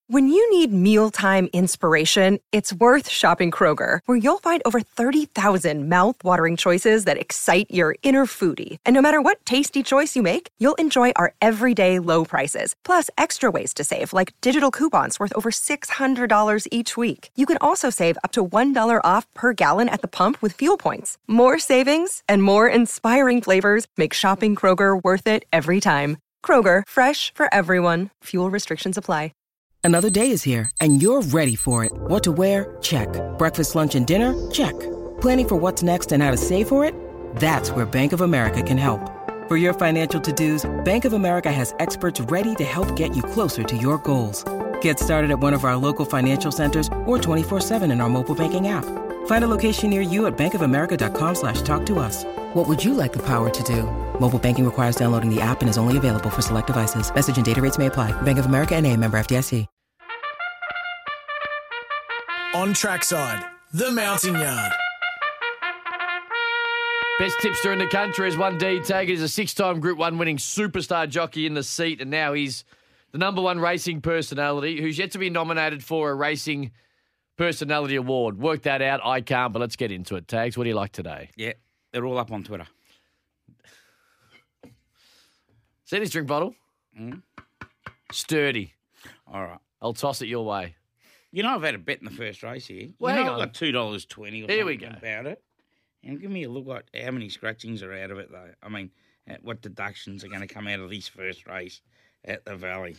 When you need mealtime inspiration, it's worth shopping Kroger, where you'll find over 30,000 mouth-watering choices that excite your inner foodie. And no matter what tasty choice you make, you'll enjoy our everyday low prices, plus extra ways to save, like digital coupons worth over $600 each week. You can also save up to $1 off per gallon at the pump with fuel points. More savings and more inspiring flavors make shopping Kroger worth it every time. Kroger, fresh for everyone. Fuel restrictions apply. Another day is here, and you're ready for it. What to wear? Check. Breakfast, lunch, and dinner? Check. Planning for what's next and how to save for it? That's where Bank of America can help. For your financial to-dos, Bank of America has experts ready to help get you closer to your goals. Get started at one of our local financial centers or 24/7 in our mobile banking app. Find a location near you at bankofamerica.com/talktous. What would you like the power to do? Mobile banking requires downloading the app and is only available for select devices. Message and data rates may apply. Bank of America N.A., member FDIC. On Trackside, the Mountain Yard. Best tipster in the country is 1D Taggart. He's a 6-time Group 1 winning superstar jockey in the seat, and now he's the number 1 racing personality who's yet to be nominated for a Racing Personality Award. Work that out. I can't, but let's get into it. Tags, what do you like today? Yeah, they're all up on Twitter. See this drink bottle? Sturdy. All right. I'll toss it your way. You know, I've had a bet in the first race here. Well, you hang know, on. I've got $2.20 or Here we something go. about it. And give me a look at how many scratchings are out of it, though. I mean, what deductions are going to come out of this first race at the Valley.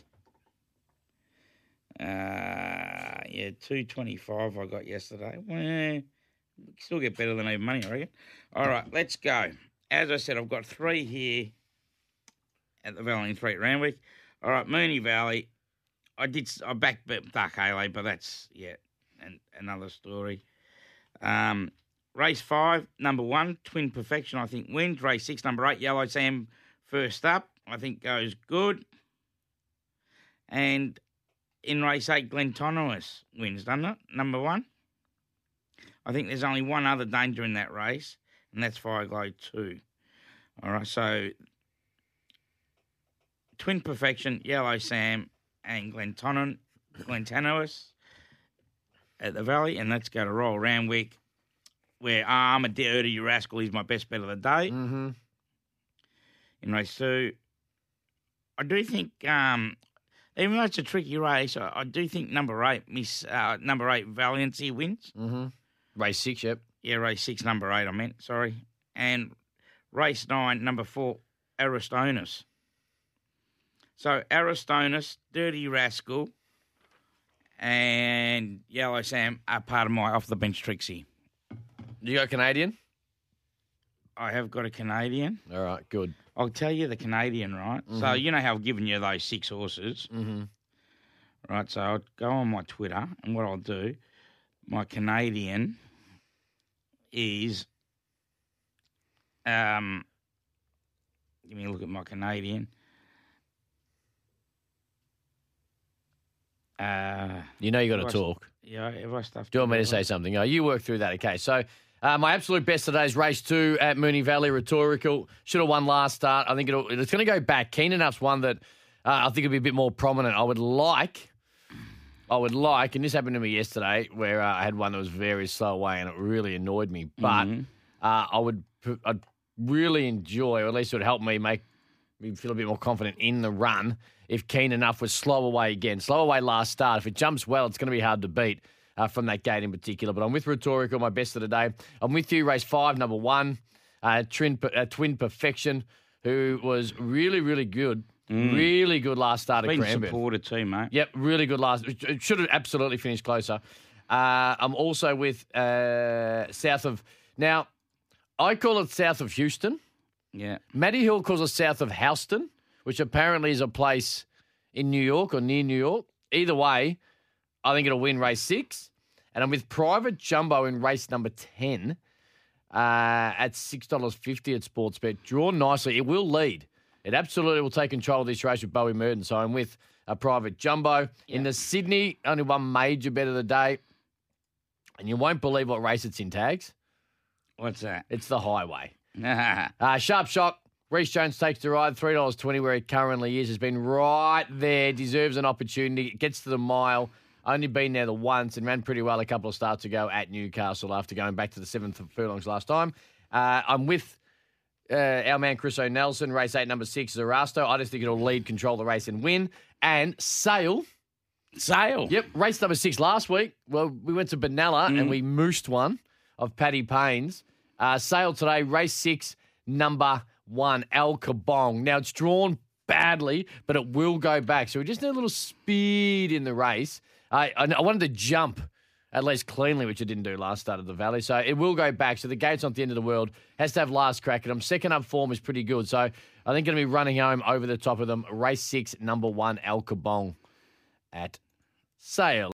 Yeah, $2.25 I got yesterday. Well, still get better than even money, I reckon. All right, let's go. As I said, I've got 3 here at the Valley in 3 at Randwick. All right, Moonee Valley. I backed Dark Halo, but that's, another story. Race 5, number 1, Twin Perfection, I think, wins. Race 6, number 8, Yellow Sam, first up, I think goes good. And in race 8, Glentonois wins, doesn't it? Number 1. I think there's only one other danger in that race, and that's Fireglow 2. All right, so Twin Perfection, Yellow Sam, and Glentonois at the Valley, and let's go to Royal Randwick, where I'm a Dirty Rascal is my best bet of the day. Mm-hmm. In race 2, I do think, even though it's a tricky race, I do think number 8, Valiancy wins. Mm-hmm. Race 6, yep. Yeah, race 6, number 8, I meant, sorry. And race 9, number 4, Aristonis. So Aristonis, Dirty Rascal, and Yellow Sam are part of my off-the-bench Trixie. You got Canadian? I have got a Canadian. All right, good. I'll tell you the Canadian, right? Mm-hmm. So you know how I've given you those 6 horses? Mm-hmm. Right, so I'll go on my Twitter, and what I'll do, my Canadian is, give me a look at my Canadian. You know you got to talk. Yeah, if I stuff. Do you want me to say something? Oh, you work through that. Okay, so my absolute best today is race 2 at Moonee Valley, Rhetorical. Should have won last start. I think it's going to go back. Keen Enough's one that I think it'll be a bit more prominent. I would like, and this happened to me yesterday, where I had one that was very slow away and it really annoyed me. But I'd really enjoy, or at least it would help me make me feel a bit more confident in the run if Keen Enough was slow away again. Slow away last start. If it jumps well, it's going to be hard to beat from that gate in particular. But I'm with Rhetorical, my best of the day. I'm with you, race 5, number 1, Twin Perfection, who was really, really good. Really good last start at Cranbourne. Been supported too, mate. Yep, really good last. It should have absolutely finished closer. I'm also with south of... Now, I call it south of Houston. Yeah. Matty Hill calls it south of Houston, which apparently is a place in New York or near New York. Either way, I think it'll win race 6. And I'm with Private Jumbo in race number 10 at $6.50 at Sportsbet. Drawn nicely. It will lead. It absolutely will take control of this race with Bowie Merton. So I'm with a Private Jumbo. Yeah. In the Sydney, only one major bet of the day. And you won't believe what race it's in, Tags. What's that? It's the Highway. Sharp Shot Reece Jones takes the ride, $3.20 where he currently is. Has been right there, deserves an opportunity. Gets to the mile, only been there the once and ran pretty well a couple of starts ago at Newcastle after going back to the 7th furlongs last time. I'm with our man Chris O'Nelson, race 8, number 6, Zarasto. I just think it'll lead, control the race and win. And Sale. Yep, race number 6 last week. Well, we went to Benalla and we moosed one of Paddy Payne's. Sale today, race 6, number 1, Al Kabong. Now, it's drawn badly, but it will go back. So we just need a little speed in the race. I wanted to jump at least cleanly, which it didn't do last start of the Valley. So it will go back. So the gate's not the end of the world. Has to have last crack at them. Second up form is pretty good. So I think going to be running home over the top of them. Race 6, number 1, Al Kabong at Sale.